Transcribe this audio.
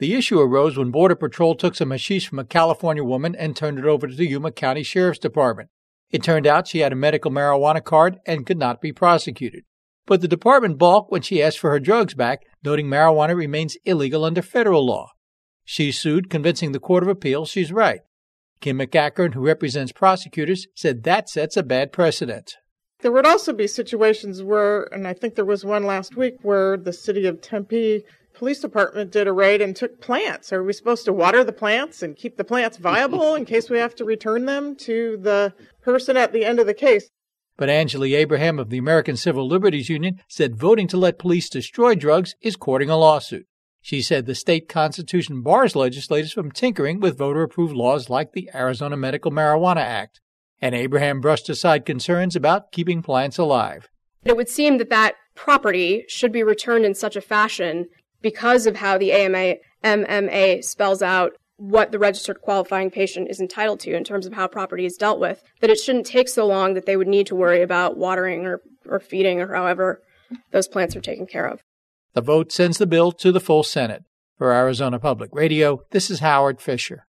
The issue arose when Border Patrol took some hashish from a California woman and turned it over to the Yuma County Sheriff's Department. It turned out she had a medical marijuana card and could not be prosecuted. But the department balked when she asked for her drugs back, noting marijuana remains illegal under federal law. She sued, convincing the Court of Appeal she's right. Kim McAkern, who represents prosecutors, said that sets a bad precedent. There would also be situations where, and I think there was one last week, where the city of Tempe Police Department did a raid and took plants. Are we supposed to water the plants and keep the plants viable in case we have to return them to the person at the end of the case? But Angeli Abraham of the American Civil Liberties Union said voting to let police destroy drugs is courting a lawsuit. She said the state constitution bars legislators from tinkering with voter-approved laws like the Arizona Medical Marijuana Act. And Abraham brushed aside concerns about keeping plants alive. It would seem that property should be returned in such a fashion because of how the MMA spells out what the registered qualifying patient is entitled to in terms of how property is dealt with, that it shouldn't take so long that they would need to worry about watering or feeding or however those plants are taken care of. The vote sends the bill to the full Senate. For Arizona Public Radio, this is Howard Fisher.